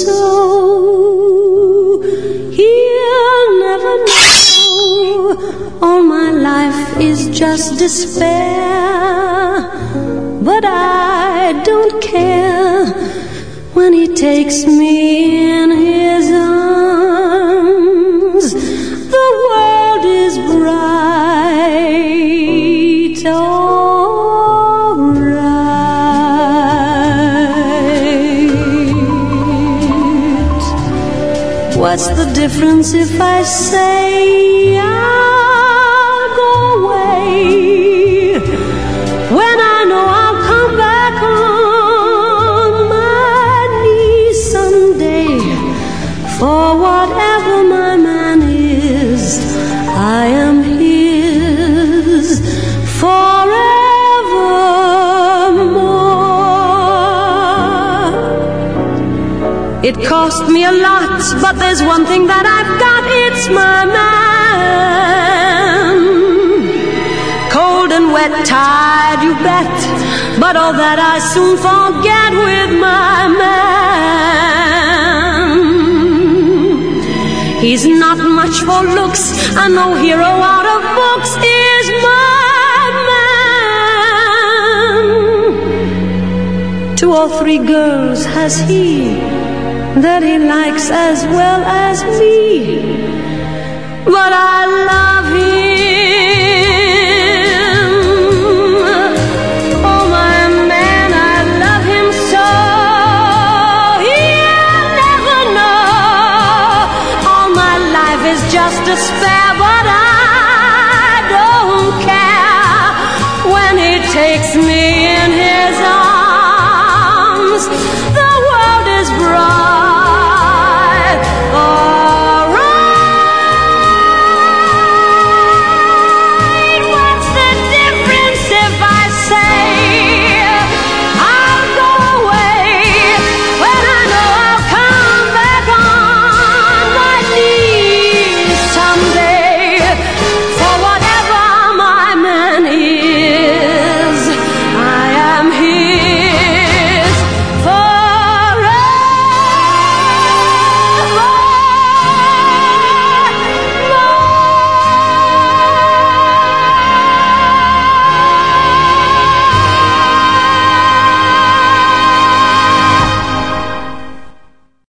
so. He'll never know all my life is just despair. But I don't care when he takes me in his arms. The world is bright, all right. What's the difference if I say I'll go away when I know I'll come back on my knees someday? For whatever my man is, I am his forevermore. It cost me a lot, but there's one thing that I've got, it's my man. Cold and wet, tired, you bet, but all that I soon forget with my man. He's not much for looks, a no hero out of books is my man. 2 or 3 girls has he that he likes as well as me, but I love him. Oh, my man, I love him so. He'll never know all my life is just despair, but I don't care when he takes me in his arms. The world is bright. Oh,